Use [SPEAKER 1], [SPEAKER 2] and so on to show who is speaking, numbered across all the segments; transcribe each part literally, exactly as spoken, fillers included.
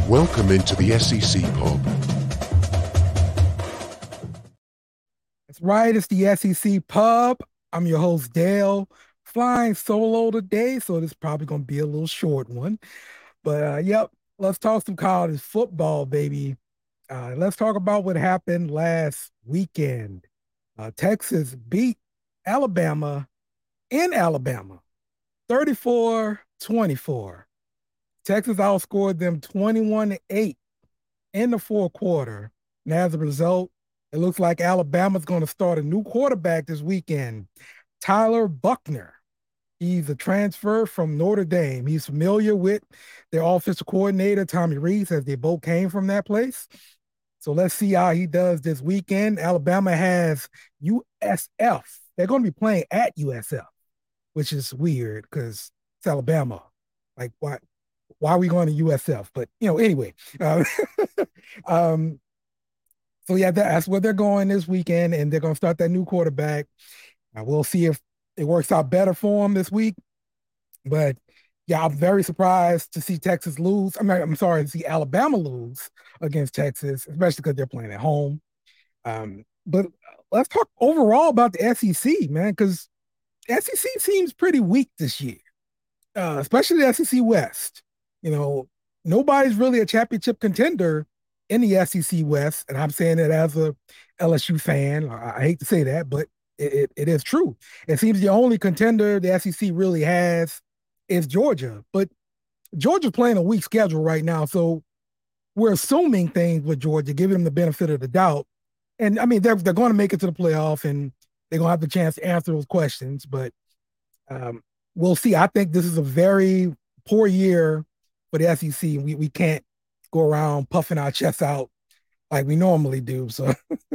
[SPEAKER 1] Welcome into the S E C Pub.
[SPEAKER 2] That's right. It's the S E C Pub. I'm your host, Dale. Flying solo today, so this is probably going to be a little short one. But uh, yep, let's talk some college football, baby. Uh, let's talk about what happened last weekend. Uh, Texas beat Alabama in Alabama, thirty-four twenty-four. Texas outscored them twenty-one to eight in the fourth quarter. And as a result, it looks like Alabama's going to start a new quarterback this weekend, Tyler Buchner. He's a transfer from Notre Dame. He's familiar with their offensive coordinator, Tommy Rees, as they both came from that place. So let's see how he does this weekend. Alabama has U S F. They're going to be playing at U S F, which is weird because it's Alabama. Like, why, why are we going to U S F? But, you know, anyway. Uh, um, so, yeah, that's where they're going this weekend, and they're going to start that new quarterback. Uh, we'll see if it works out better for them this week. But, yeah, I'm very surprised to see Texas lose. I'm, not, I'm sorry, to see Alabama lose against Texas, especially because they're playing at home. Um, but let's talk overall about the S E C, man, because the S E C seems pretty weak this year, uh, especially the S E C West. You know, nobody's really a championship contender in the S E C West, and I'm saying it as a L S U fan. I, I hate to say that, but it, it, it is true. It seems the only contender the S E C really has is Georgia, but Georgia's playing a weak schedule right now, so we're assuming things with Georgia, giving them the benefit of the doubt. And I mean, they're they're going to make it to the playoff, and they're going to have the chance to answer those questions. But um, we'll see. I think this is a very poor year for the S E C. We we can't go around puffing our chests out like we normally do. So,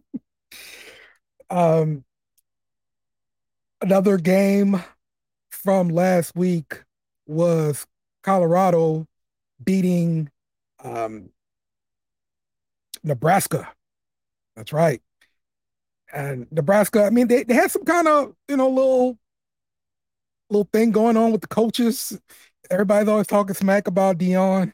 [SPEAKER 2] um, another game from last week was Colorado beating um, Nebraska. That's right. And Nebraska, I mean, they, they had some kind of, you know, little little thing going on with the coaches. Everybody's always talking smack about Deion.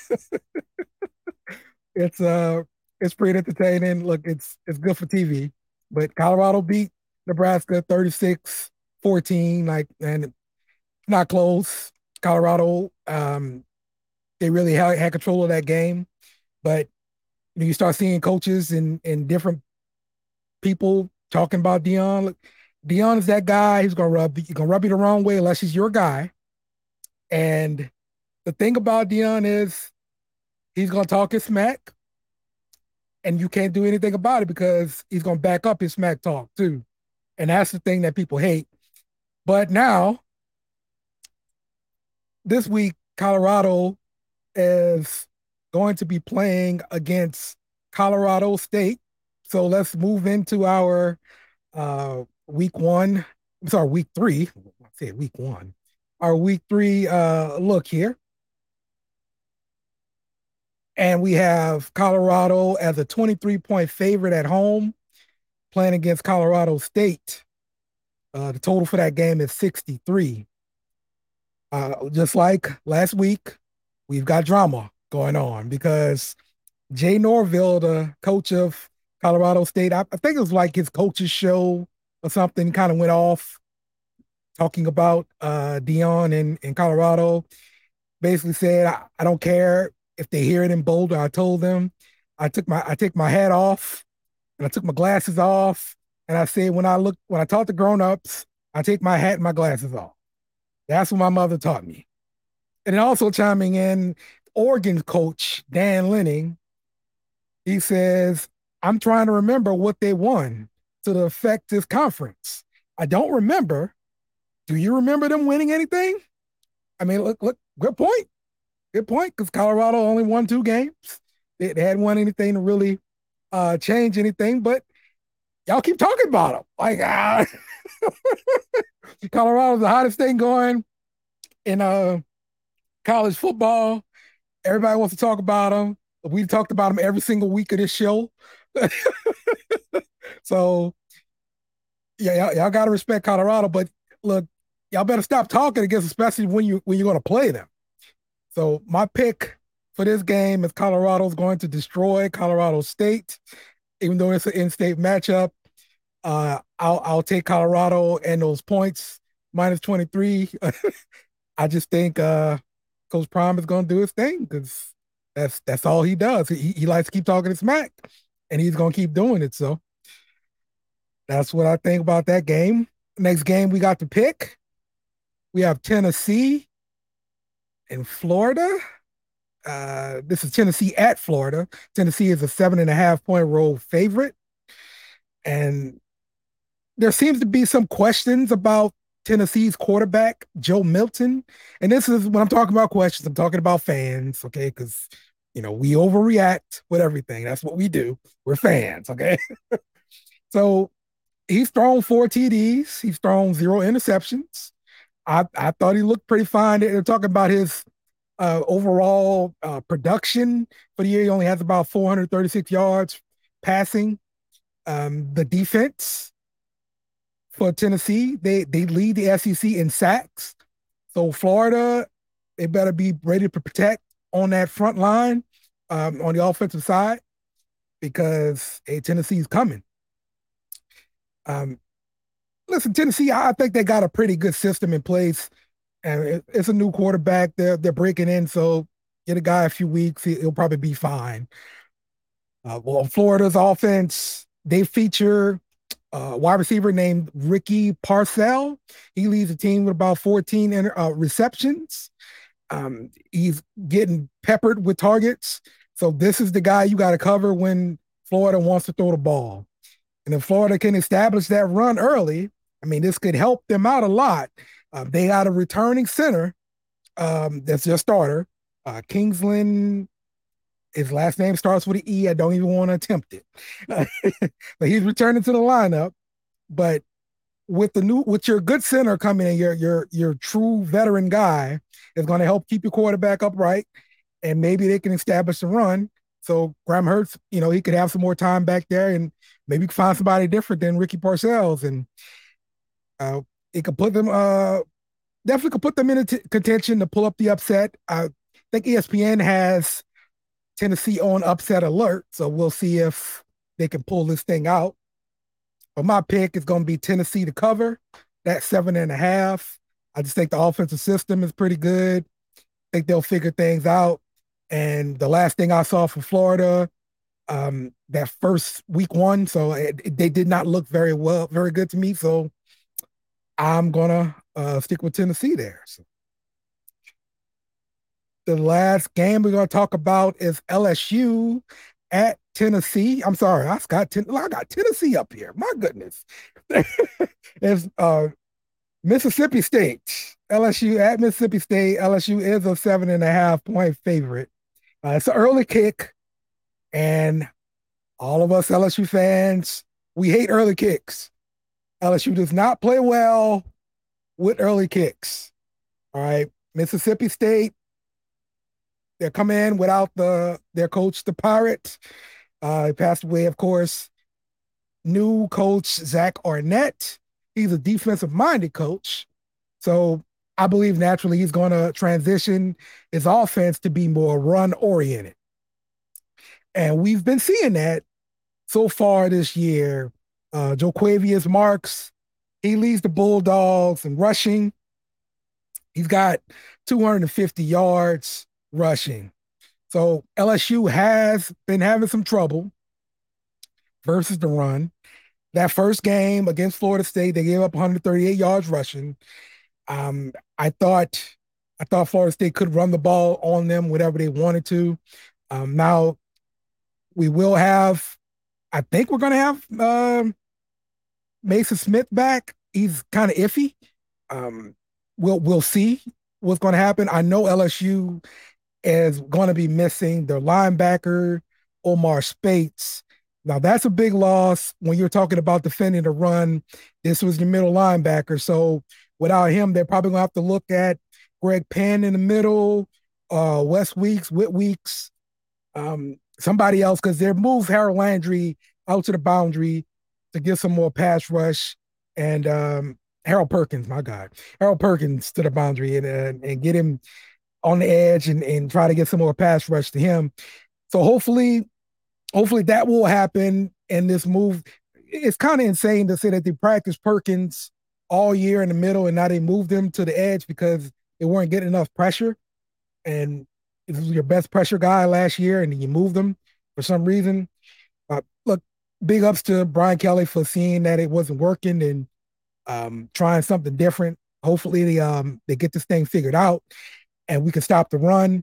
[SPEAKER 2] It's uh it's pretty entertaining. Look, it's it's good for T V. But Colorado beat Nebraska thirty-six fourteen, like, and not close. Colorado, um, they really had, had control of that game. But you know, you start seeing coaches and and different people talking about Deion. Look, Deion is that guy. He's gonna rub he's gonna rub you the wrong way unless he's your guy. And the thing about Deion is he's gonna talk his smack, and you can't do anything about it because he's gonna back up his smack talk too. And that's the thing that people hate. But now, this week, Colorado is going to be playing against Colorado State. So let's move into our uh, week one. I'm sorry, week three. I said week one. Our week three uh, look here. And we have Colorado as a twenty-three point favorite at home playing against Colorado State. Uh, the total for that game is sixty-three. Uh, just like last week, we've got drama going on because Jay Norville, the coach of Colorado State, I, I think it was like his coach's show or something, kind of went off talking about uh, Deion in, in Colorado. Basically said, I, I don't care if they hear it in Boulder. I told them I took my I take my hat off and I took my glasses off. And I said, when I look, when I talk to grown-ups, I take my hat and my glasses off. That's what my mother taught me. And then also chiming in, Oregon coach Dan Lanning, he says, I'm trying to remember what they won to affect this conference. I don't remember. Do you remember them winning anything? I mean, look, look, good point. Good point, because Colorado only won two games. They, they hadn't won anything to really uh, change anything, but y'all keep talking about them. Like, ah, Colorado's the hottest thing going in uh, college football. Everybody wants to talk about them. We've talked about them every single week of this show. So, yeah, y'all, y'all got to respect Colorado. But look, y'all better stop talking against, especially when you when you're going to play them. So my pick for this game is Colorado's going to destroy Colorado State, even though it's an in-state matchup. Uh, I'll I'll take Colorado and those points minus twenty-three. I just think uh, Coach Prime is going to do his thing because that's that's all he does. He he likes to keep talking his smack, and he's going to keep doing it. So that's what I think about that game. Next game we got to pick. We have Tennessee and Florida. Uh, this is Tennessee at Florida. Tennessee is a seven and a half point road favorite. And there seems to be some questions about Tennessee's quarterback, Joe Milton. And this is when I'm talking about questions, I'm talking about fans, okay? Because, you know, we overreact with everything. That's what we do. We're fans, okay? So he's thrown four T Ds. He's thrown zero interceptions. I, I thought he looked pretty fine. They're talking about his uh, overall uh, production for the year. He only has about four hundred thirty-six yards passing. Um, the defense for Tennessee, they they lead the S E C in sacks. So Florida, they better be ready to protect on that front line um, on the offensive side because hey, Tennessee's coming. Um, listen, Tennessee, I think they got a pretty good system in place, and it's a new quarterback. They're they're breaking in, so get a guy a few weeks, he'll probably be fine. Uh, well, Florida's offense, they feature a wide receiver named Ricky Parcell. He leads the team with about fourteen uh, receptions. Um, he's getting peppered with targets. So this is the guy you got to cover when Florida wants to throw the ball. And if Florida can establish that run early, I mean, this could help them out a lot. Uh, they got a returning center um, that's their starter, uh, Kingsland. His last name starts with an E. I don't even want to attempt it. But he's returning to the lineup. But with the new, with your good center coming in, your your your true veteran guy is going to help keep your quarterback upright, and maybe they can establish a run. So Graham Hurts, you know, he could have some more time back there, and maybe find somebody different than Ricky Parcells, and uh, it could put them, uh, definitely could put them in t- contention to pull up the upset. I think E S P N has Tennessee on upset alert, so we'll see if they can pull this thing out. But my pick is going to be Tennessee to cover that seven and a half. I just think the offensive system is pretty good. I think they'll figure things out. And the last thing I saw from Florida, um, that first week one, so it, it, they did not look very well, very good to me. So I'm gonna uh, stick with Tennessee there. So the last game we're going to talk about is L S U at Tennessee. I'm sorry, I got ten, I got Tennessee up here. My goodness, it's uh, Mississippi State. L S U at Mississippi State. L S U is a seven and a half point favorite. Uh, it's an early kick, and all of us L S U fans, we hate early kicks. L S U does not play well with early kicks. All right, Mississippi State. They're coming in without the their coach, the Pirate. Uh, he passed away, of course. New coach, Zach Arnett. He's a defensive-minded coach. So I believe naturally he's going to transition his offense to be more run-oriented. And we've been seeing that so far this year. Uh, Jo'quavious Marks, he leads the Bulldogs in rushing. He's got two hundred fifty yards rushing. So L S U has been having some trouble versus the run. That first game against Florida State, they gave up one hundred thirty-eight yards rushing. Um, I thought I thought Florida State could run the ball on them whatever they wanted to. Um, now we will have, I think we're going to have um, Mason Smith back. He's kind of iffy. Um, we'll we'll see what's going to happen. I know L S U is going to be missing their linebacker, Omar Spates. Now, that's a big loss when you're talking about defending the run. This was the middle linebacker. So without him, they're probably going to have to look at Greg Penn in the middle, uh, Wes Weeks, Whit Weeks, um, somebody else, because they moved Harold Landry out to the boundary to get some more pass rush. And um, Harold Perkins, my God, Harold Perkins to the boundary and, uh, and get him on the edge and, and try to get some more pass rush to him. So hopefully, hopefully that will happen. And this move, it's kind of insane to say that they practiced Perkins all year in the middle and now they moved him to the edge because they weren't getting enough pressure. And this was your best pressure guy last year, and you moved him for some reason. Uh, look, big ups to Brian Kelly for seeing that it wasn't working and um, trying something different. Hopefully they um, they get this thing figured out and we can stop the run.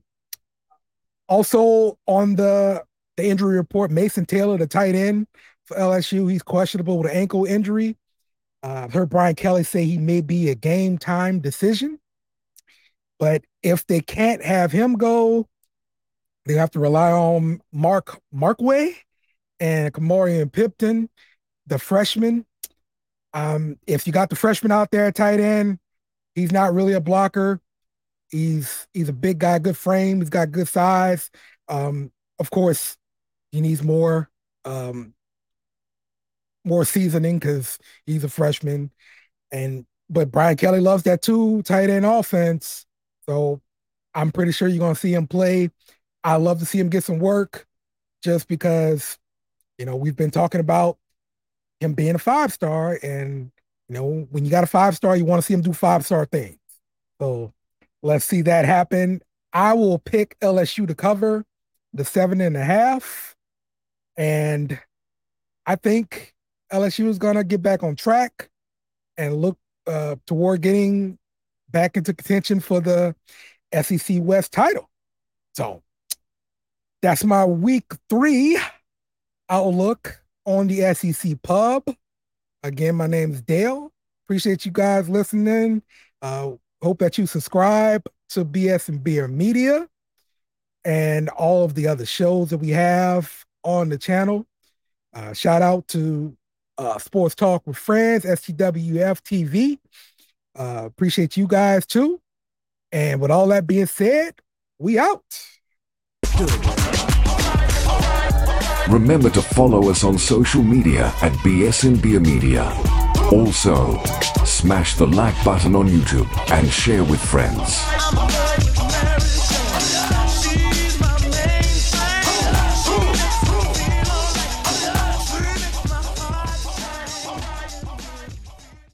[SPEAKER 2] Also on the the injury report, Mason Taylor, the tight end for L S U, he's questionable with an ankle injury. Uh, I've heard Brian Kelly say he may be a game time decision. But if they can't have him go, they have to rely on Mark Markway and Kamarian Pipton, the freshman. Um, if you got the freshman out there at tight end, he's not really a blocker. He's he's a big guy, good frame. He's got good size. Um, of course, he needs more um, more seasoning because he's a freshman. And but Brian Kelly loves that two tight end offense. So I'm pretty sure you're going to see him play. I love to see him get some work just because, you know, we've been talking about him being a five-star. And, you know, when you got a five-star, you want to see him do five-star things. So let's see that happen. I will pick L S U to cover the seven and a half. And I think L S U is going to get back on track and look uh, toward getting back into contention for the S E C West title. So that's my week three outlook on the S E C Pub. Again, my name is Dale. Appreciate you guys listening. Uh, hope that you subscribe to B S and Beer Media and all of the other shows that we have on the channel. Uh, shout out to uh, Sports Talk with Friends, S T W F T V. Uh, appreciate you guys too. And with all that being said, we out.
[SPEAKER 1] Remember to follow us on social media at B S and Beer Media. Also, smash the like button on YouTube and share with friends.